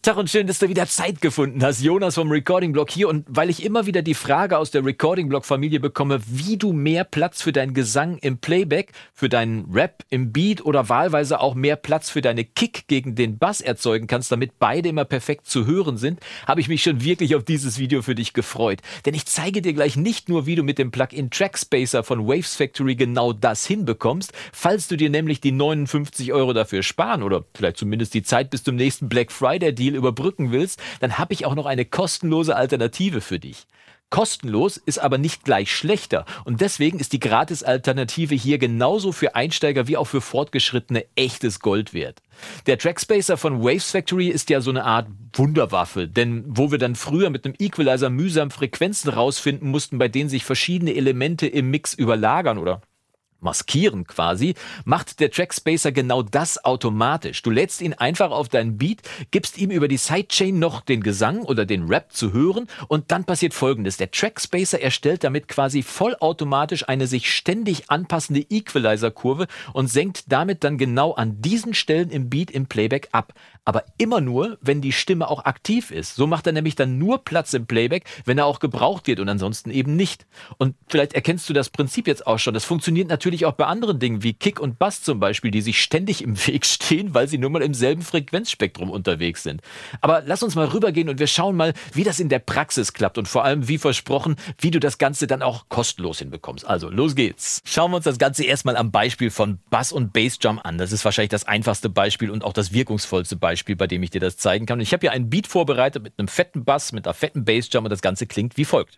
Tag und schön, dass du wieder Zeit gefunden hast. Jonas vom Recording Blog hier. Und weil ich immer wieder die Frage aus der Recording Blog Familie bekomme, wie du mehr Platz für deinen Gesang im Playback, für deinen Rap im Beat oder wahlweise auch mehr Platz für deine Kick gegen den Bass erzeugen kannst, damit beide immer perfekt zu hören sind, habe ich mich schon wirklich auf dieses Video für dich gefreut. Denn ich zeige dir gleich nicht nur, wie du mit dem Plugin Trackspacer von Waves Factory genau das hinbekommst, falls du dir nämlich die 59 € dafür sparen oder vielleicht zumindest die Zeit bis zum nächsten Black Friday Deal überbrücken willst, dann habe ich auch noch eine kostenlose Alternative für dich. Kostenlos ist aber nicht gleich schlechter und deswegen ist die Gratis-Alternative hier genauso für Einsteiger wie auch für Fortgeschrittene echtes Gold wert. Der Trackspacer von Waves Factory ist ja so eine Art Wunderwaffe, denn wo wir dann früher mit einem Equalizer mühsam Frequenzen rausfinden mussten, bei denen sich verschiedene Elemente im Mix überlagern oder maskieren quasi, macht der Trackspacer genau das automatisch. Du lädst ihn einfach auf deinen Beat, gibst ihm über die Sidechain noch den Gesang oder den Rap zu hören und dann passiert Folgendes. Der Trackspacer erstellt damit quasi vollautomatisch eine sich ständig anpassende Equalizer-Kurve und senkt damit dann genau an diesen Stellen im Beat im Playback ab. Aber immer nur, wenn die Stimme auch aktiv ist. So macht er nämlich dann nur Platz im Playback, wenn er auch gebraucht wird und ansonsten eben nicht. Und vielleicht erkennst du das Prinzip jetzt auch schon. Das funktioniert natürlich auch bei anderen Dingen wie Kick und Bass zum Beispiel, die sich ständig im Weg stehen, weil sie nur mal im selben Frequenzspektrum unterwegs sind. Aber lass uns mal rübergehen und wir schauen mal, wie das in der Praxis klappt und vor allem, wie versprochen, wie du das Ganze dann auch kostenlos hinbekommst. Also, los geht's. Schauen wir uns das Ganze erstmal am Beispiel von Bass und Bassdrum an. Das ist wahrscheinlich das einfachste Beispiel und auch das wirkungsvollste Beispiel, bei dem ich dir das zeigen kann. Und ich habe hier einen Beat vorbereitet mit einem fetten Bass, mit einer fetten Bassdrum und das Ganze klingt wie folgt.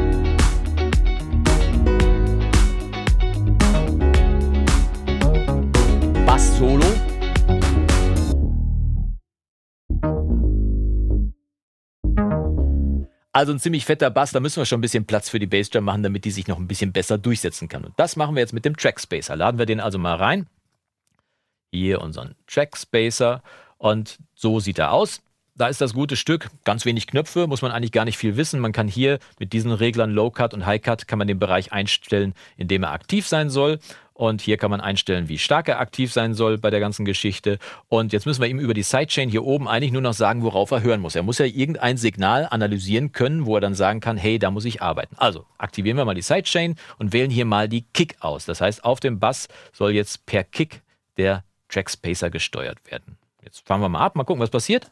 Bass-Solo. Also ein ziemlich fetter Bass, da müssen wir schon ein bisschen Platz für die Bassdrum machen, damit die sich noch ein bisschen besser durchsetzen kann. Und das machen wir jetzt mit dem Trackspacer. Laden wir den also mal rein. Hier unseren Trackspacer und so sieht er aus. Da ist das gute Stück, ganz wenig Knöpfe, muss man eigentlich gar nicht viel wissen. Man kann hier mit diesen Reglern Low Cut und High Cut kann man den Bereich einstellen, in dem er aktiv sein soll. Und hier kann man einstellen, wie stark er aktiv sein soll bei der ganzen Geschichte. Und jetzt müssen wir ihm über die Sidechain hier oben eigentlich nur noch sagen, worauf er hören muss. Er muss ja irgendein Signal analysieren können, wo er dann sagen kann, hey, da muss ich arbeiten. Also aktivieren wir mal die Sidechain und wählen hier mal die Kick aus. Das heißt, auf dem Bass soll jetzt per Kick der Trackspacer gesteuert werden. Jetzt fahren wir mal ab, mal gucken, was passiert.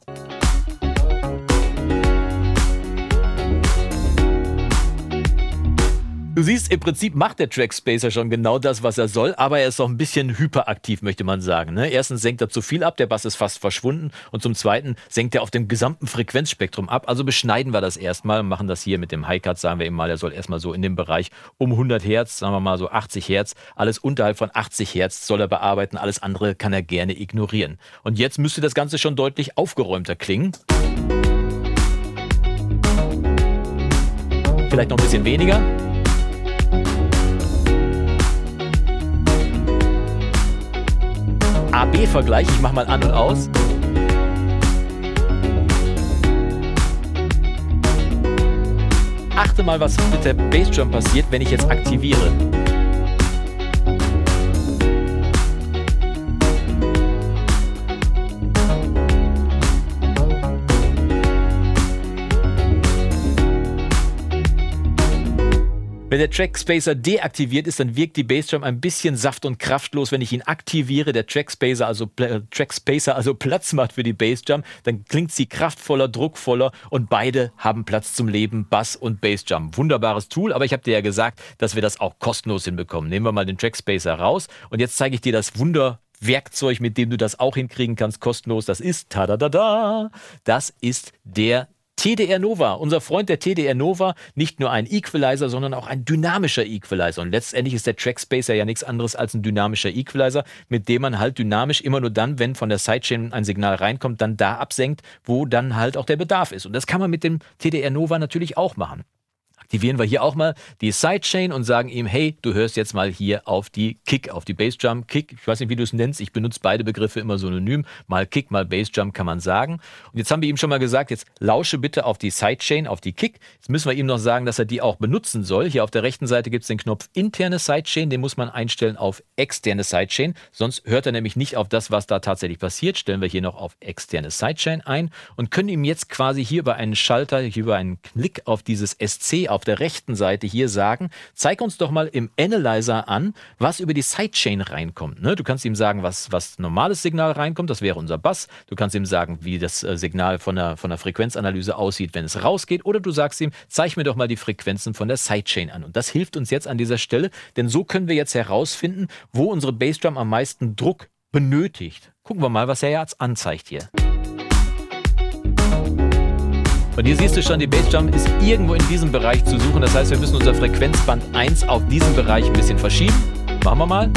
Du siehst, im Prinzip macht der Trackspacer schon genau das, was er soll, aber er ist auch ein bisschen hyperaktiv, möchte man sagen. Ne? Erstens senkt er zu viel ab, der Bass ist fast verschwunden und zum Zweiten senkt er auf dem gesamten Frequenzspektrum ab. Also beschneiden wir das erstmal und machen das hier mit dem High-Cut, sagen wir ihm mal, er soll erstmal so in dem Bereich um 100 Hertz, sagen wir mal so 80 Hertz, alles unterhalb von 80 Hertz soll er bearbeiten, alles andere kann er gerne ignorieren. Und jetzt müsste das Ganze schon deutlich aufgeräumter klingen. Vielleicht noch ein bisschen weniger. A-B-Vergleich, ich mache mal an und aus. Achte mal, was mit der Bassdrum passiert, wenn ich jetzt aktiviere. Wenn der Trackspacer deaktiviert ist, dann wirkt die Bassdrum ein bisschen saft- und kraftlos. Wenn ich ihn aktiviere, der Trackspacer also Platz macht für die Bassdrum, dann klingt sie kraftvoller, druckvoller und beide haben Platz zum Leben, Bass und Bassdrum. Wunderbares Tool, aber ich habe dir ja gesagt, dass wir das auch kostenlos hinbekommen. Nehmen wir mal den Trackspacer raus und jetzt zeige ich dir das Werkzeug, mit dem du das auch hinkriegen kannst, kostenlos. Das ist, das ist der TDR Nova, unser Freund der TDR Nova, nicht nur ein Equalizer, sondern auch ein dynamischer Equalizer. Und letztendlich ist der Trackspacer ja nichts anderes als ein dynamischer Equalizer, mit dem man halt dynamisch immer nur dann, wenn von der Sidechain ein Signal reinkommt, dann da absenkt, wo dann halt auch der Bedarf ist. Und das kann man mit dem TDR Nova natürlich auch machen. Aktivieren wir hier auch mal die Sidechain und sagen ihm, hey, du hörst jetzt mal hier auf die Kick, auf die Bassdrum. Kick, ich weiß nicht, wie du es nennst, ich benutze beide Begriffe immer synonym. Mal Kick, mal Bassdrum kann man sagen. Und jetzt haben wir ihm schon mal gesagt, jetzt lausche bitte auf die Sidechain, auf die Kick. Jetzt müssen wir ihm noch sagen, dass er die auch benutzen soll. Hier auf der rechten Seite gibt es den Knopf interne Sidechain, den muss man einstellen auf externe Sidechain. Sonst hört er nämlich nicht auf das, was da tatsächlich passiert. Stellen wir hier noch auf externe Sidechain ein und können ihm jetzt quasi hier über einen Schalter, hier über einen Klick auf dieses SC auf der rechten Seite hier sagen, zeig uns doch mal im Analyzer an, was über die Sidechain reinkommt. Ne? Du kannst ihm sagen, was normales Signal reinkommt, das wäre unser Bass. Du kannst ihm sagen, wie das Signal von der Frequenzanalyse aussieht, wenn es rausgeht. Oder du sagst ihm, zeig mir doch mal die Frequenzen von der Sidechain an. Und das hilft uns jetzt an dieser Stelle, denn so können wir jetzt herausfinden, wo unsere Bassdrum am meisten Druck benötigt. Gucken wir mal, was er jetzt anzeigt hier. Und hier siehst du schon, die Bassdrum ist irgendwo in diesem Bereich zu suchen. Das heißt, wir müssen unser Frequenzband 1 auf diesen Bereich ein bisschen verschieben. Machen wir mal.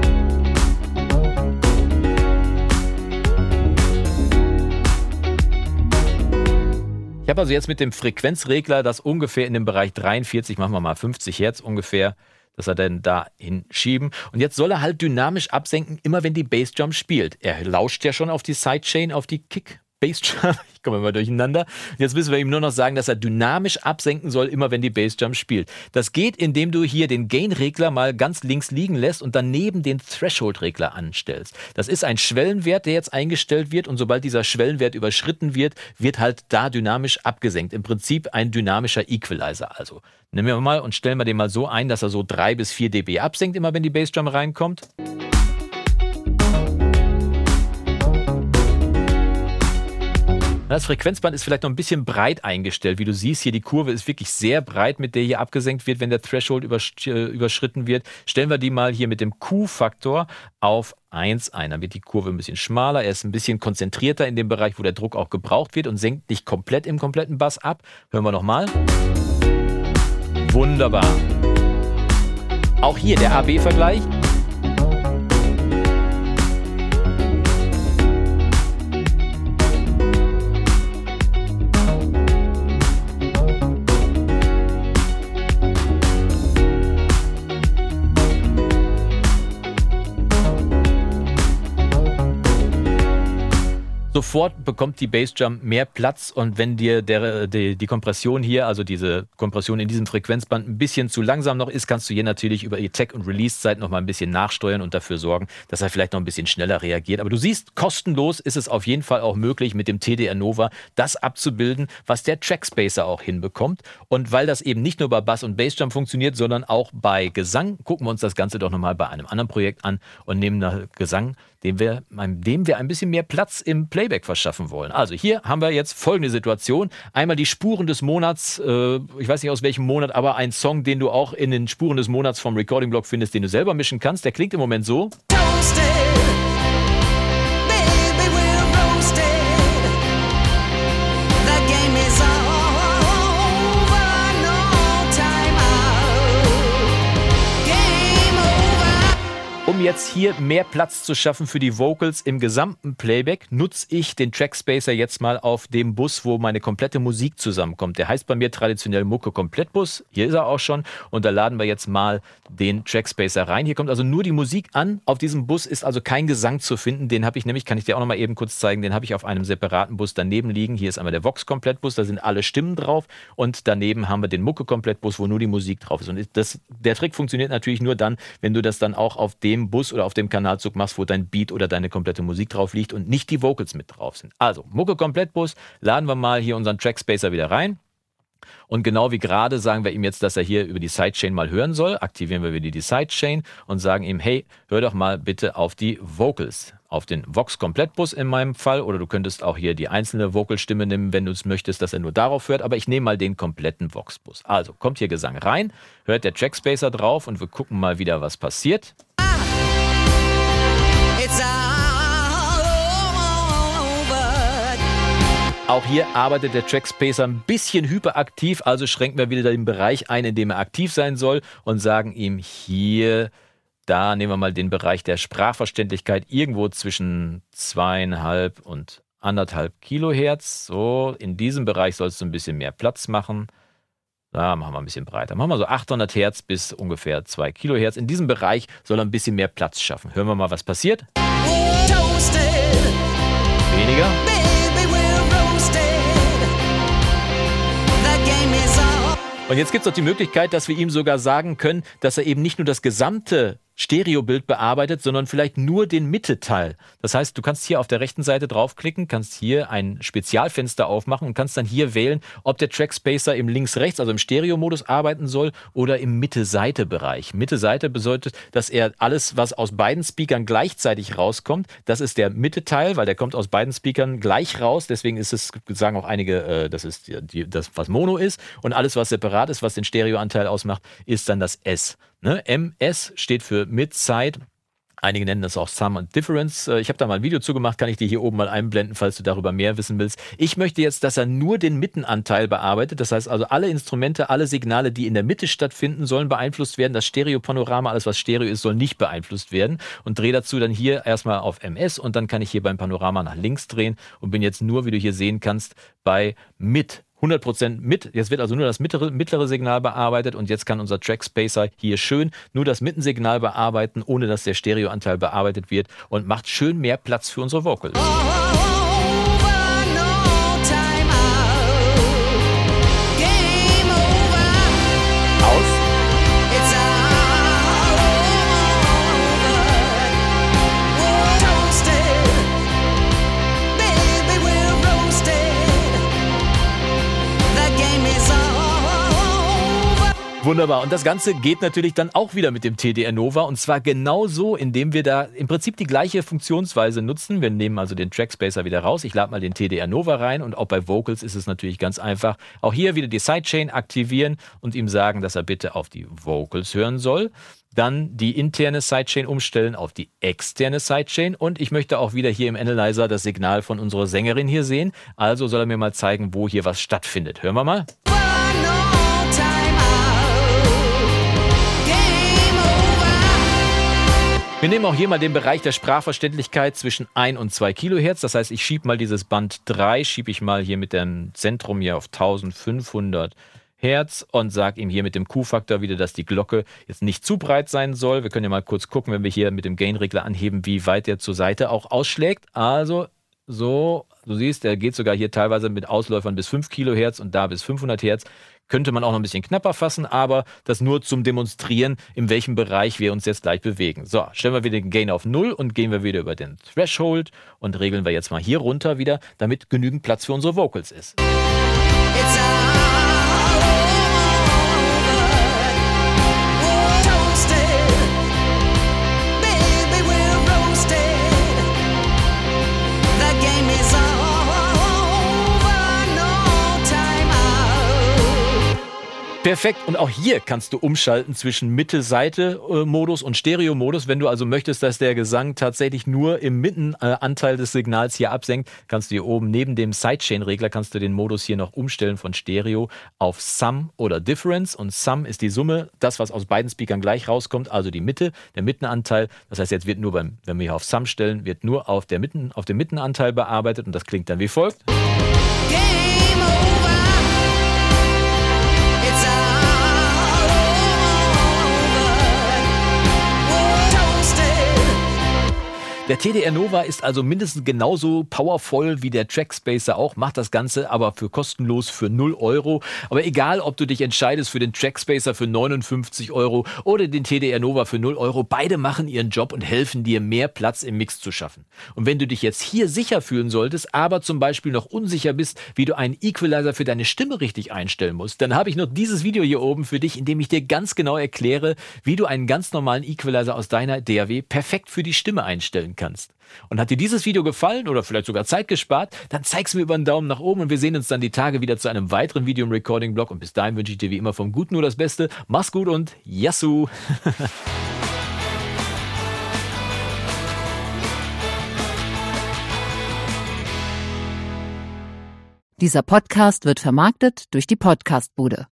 Ich habe also jetzt mit dem Frequenzregler das ungefähr in dem Bereich 43, machen wir mal 50 Hertz ungefähr, dass er dann da hinschieben. Und jetzt soll er halt dynamisch absenken, immer wenn die Bassdrum spielt. Er lauscht ja schon auf die Sidechain, auf die Kick. Bassdrum, ich komme immer durcheinander. Jetzt müssen wir ihm nur noch sagen, dass er dynamisch absenken soll, immer wenn die Bassdrum spielt. Das geht, indem du hier den Gain-Regler mal ganz links liegen lässt und daneben den Threshold-Regler anstellst. Das ist ein Schwellenwert, der jetzt eingestellt wird und sobald dieser Schwellenwert überschritten wird, wird halt da dynamisch abgesenkt. Im Prinzip ein dynamischer Equalizer also. Nehmen wir mal und stellen wir den mal so ein, dass er so 3 bis 4 dB absenkt, immer wenn die Bassdrum reinkommt. Das Frequenzband ist vielleicht noch ein bisschen breit eingestellt. Wie du siehst, hier die Kurve ist wirklich sehr breit, mit der hier abgesenkt wird, wenn der Threshold überschritten wird. Stellen wir die mal hier mit dem Q-Faktor auf 1 ein. Dann wird die Kurve ein bisschen schmaler. Er ist ein bisschen konzentrierter in dem Bereich, wo der Druck auch gebraucht wird und senkt nicht komplett im kompletten Bass ab. Hören wir nochmal. Wunderbar. Auch hier der AB-Vergleich. Sofort bekommt die Bassdrum mehr Platz und wenn dir die Kompression hier, also diese Kompression in diesem Frequenzband ein bisschen zu langsam noch ist, kannst du hier natürlich über die Tech- und Release-Zeit noch mal ein bisschen nachsteuern und dafür sorgen, dass er vielleicht noch ein bisschen schneller reagiert. Aber du siehst, kostenlos ist es auf jeden Fall auch möglich, mit dem TDR Nova das abzubilden, was der Trackspacer auch hinbekommt. Und weil das eben nicht nur bei Bass und Bassdrum funktioniert, sondern auch bei Gesang, gucken wir uns das Ganze doch nochmal bei einem anderen Projekt an und nehmen nach Gesang, dem wir ein bisschen mehr Platz im Playback verschaffen wollen. Also hier haben wir jetzt folgende Situation. Einmal die Spuren des Monats, ich weiß nicht aus welchem Monat, aber ein Song, den du auch in den Spuren des Monats vom Recording Blog findest, den du selber mischen kannst. Der klingt im Moment so. Um jetzt hier mehr Platz zu schaffen für die Vocals im gesamten Playback, nutze ich den Trackspacer jetzt mal auf dem Bus, wo meine komplette Musik zusammenkommt. Der heißt bei mir traditionell Mucke-Komplettbus. Hier ist er auch schon. Und da laden wir jetzt mal den Trackspacer rein. Hier kommt also nur die Musik an. Auf diesem Bus ist also kein Gesang zu finden. Den habe ich nämlich, kann ich dir auch noch mal eben kurz zeigen, den habe ich auf einem separaten Bus daneben liegen. Hier ist einmal der Vox-Komplettbus, da sind alle Stimmen drauf. Und daneben haben wir den Mucke-Komplettbus, wo nur die Musik drauf ist. Und der Trick funktioniert natürlich nur dann, wenn du das dann auch auf dem Bus oder auf dem Kanalzug machst, wo dein Beat oder deine komplette Musik drauf liegt und nicht die Vocals mit drauf sind. Also, Mucke-Komplettbus, laden wir mal hier unseren Trackspacer wieder rein. Und genau wie gerade sagen wir ihm jetzt, dass er hier über die Sidechain mal hören soll. Aktivieren wir wieder die Sidechain und sagen ihm, hey, hör doch mal bitte auf die Vocals. Auf den Vox-Komplettbus in meinem Fall. Oder du könntest auch hier die einzelne Vocalstimme nehmen, wenn du es möchtest, dass er nur darauf hört. Aber ich nehme mal den kompletten Vox-Bus. Also, kommt hier Gesang rein, hört der Trackspacer drauf und wir gucken mal wieder, was passiert. Auch hier arbeitet der Trackspacer ein bisschen hyperaktiv, also schränken wir wieder den Bereich ein, in dem er aktiv sein soll und sagen ihm hier, da nehmen wir mal den Bereich der Sprachverständlichkeit irgendwo zwischen 2,5 und 1,5 Kilohertz. So, in diesem Bereich sollst du ein bisschen mehr Platz machen. Da machen wir ein bisschen breiter. Machen wir so 800 Hertz bis ungefähr 2 Kilohertz. In diesem Bereich soll er ein bisschen mehr Platz schaffen. Hören wir mal, was passiert. Weniger. Und jetzt gibt es noch die Möglichkeit, dass wir ihm sogar sagen können, dass er eben nicht nur das gesamte Stereobild bearbeitet, sondern vielleicht nur den Mitteteil. Das heißt, du kannst hier auf der rechten Seite draufklicken, kannst hier ein Spezialfenster aufmachen und kannst dann hier wählen, ob der Trackspacer im Links-Rechts, also im Stereo-Modus arbeiten soll oder im Mitte-Seite-Bereich. Mitte-Seite bedeutet, dass er alles, was aus beiden Speakern gleichzeitig rauskommt, das ist der Mitteteil, weil der kommt aus beiden Speakern gleich raus. Deswegen ist es, sagen auch einige, das ist das, was Mono ist. Und alles, was separat ist, was den Stereoanteil ausmacht, ist dann das S. Ne? MS steht für Mid-Side. Einige nennen das auch Sum und Difference. Ich habe da mal ein Video zugemacht, kann ich dir hier oben mal einblenden, falls du darüber mehr wissen willst. Ich möchte jetzt, dass er nur den Mittenanteil bearbeitet. Das heißt also, alle Instrumente, alle Signale, die in der Mitte stattfinden, sollen beeinflusst werden. Das Stereo-Panorama, alles was Stereo ist, soll nicht beeinflusst werden. Und drehe dazu dann hier erstmal auf MS und dann kann ich hier beim Panorama nach links drehen und bin jetzt nur, wie du hier sehen kannst, bei Mid. 100% mit. Jetzt wird also nur das mittlere Signal bearbeitet und jetzt kann unser Trackspacer hier schön nur das Mittensignal bearbeiten, ohne dass der Stereoanteil bearbeitet wird und macht schön mehr Platz für unsere Vocals. Wunderbar. Und das Ganze geht natürlich dann auch wieder mit dem TDR Nova und zwar genauso, indem wir da im Prinzip die gleiche Funktionsweise nutzen. Wir nehmen also den Trackspacer wieder raus. Ich lade mal den TDR Nova rein und auch bei Vocals ist es natürlich ganz einfach. Auch hier wieder die Sidechain aktivieren und ihm sagen, dass er bitte auf die Vocals hören soll. Dann die interne Sidechain umstellen auf die externe Sidechain und ich möchte auch wieder hier im Analyzer das Signal von unserer Sängerin hier sehen. Also soll er mir mal zeigen, wo hier was stattfindet. Hören wir mal. Wir nehmen auch hier mal den Bereich der Sprachverständlichkeit zwischen 1 und 2 Kilohertz. Das heißt, ich schiebe mal dieses Band 3, schiebe ich mal hier mit dem Zentrum hier auf 1500 Hertz und sage ihm hier mit dem Q-Faktor wieder, dass die Glocke jetzt nicht zu breit sein soll. Wir können ja mal kurz gucken, wenn wir hier mit dem Gain-Regler anheben, wie weit der zur Seite auch ausschlägt. Also so, du siehst, der geht sogar hier teilweise mit Ausläufern bis 5 Kilohertz und da bis 500 Hertz. Könnte man auch noch ein bisschen knapper fassen, aber das nur zum Demonstrieren, in welchem Bereich wir uns jetzt gleich bewegen. So, stellen wir wieder den Gain auf 0 und gehen wir wieder über den Threshold und regeln wir jetzt mal hier runter wieder, damit genügend Platz für unsere Vocals ist. Perfekt. Und auch hier kannst du umschalten zwischen Mitte-Seite-Modus und Stereo-Modus. Wenn du also möchtest, dass der Gesang tatsächlich nur im Mittenanteil des Signals hier absenkt, kannst du hier oben neben dem Sidechain-Regler kannst du den Modus hier noch umstellen von Stereo auf Sum oder Difference. Und Sum ist die Summe, das, was aus beiden Speakern gleich rauskommt, also die Mitte, der Mittenanteil. Das heißt, jetzt wird nur wenn wir hier auf Sum stellen, wird nur auf dem Mittenanteil bearbeitet und das klingt dann wie folgt. Game over. Der TDR Nova ist also mindestens genauso powervoll wie der Trackspacer auch, macht das Ganze aber für kostenlos für 0 Euro. Aber egal, ob du dich entscheidest für den Trackspacer für 59 Euro oder den TDR Nova für 0 Euro, beide machen ihren Job und helfen dir, mehr Platz im Mix zu schaffen. Und wenn du dich jetzt hier sicher fühlen solltest, aber zum Beispiel noch unsicher bist, wie du einen Equalizer für deine Stimme richtig einstellen musst, dann habe ich noch dieses Video hier oben für dich, in dem ich dir ganz genau erkläre, wie du einen ganz normalen Equalizer aus deiner DAW perfekt für die Stimme einstellen kannst. Und hat dir dieses Video gefallen oder vielleicht sogar Zeit gespart, dann zeig's mir über einen Daumen nach oben und wir sehen uns dann die Tage wieder zu einem weiteren Video im Recording-Blog und bis dahin wünsche ich dir wie immer vom Guten nur das Beste. Mach's gut und Yassou! Dieser Podcast wird vermarktet durch die Podcastbude.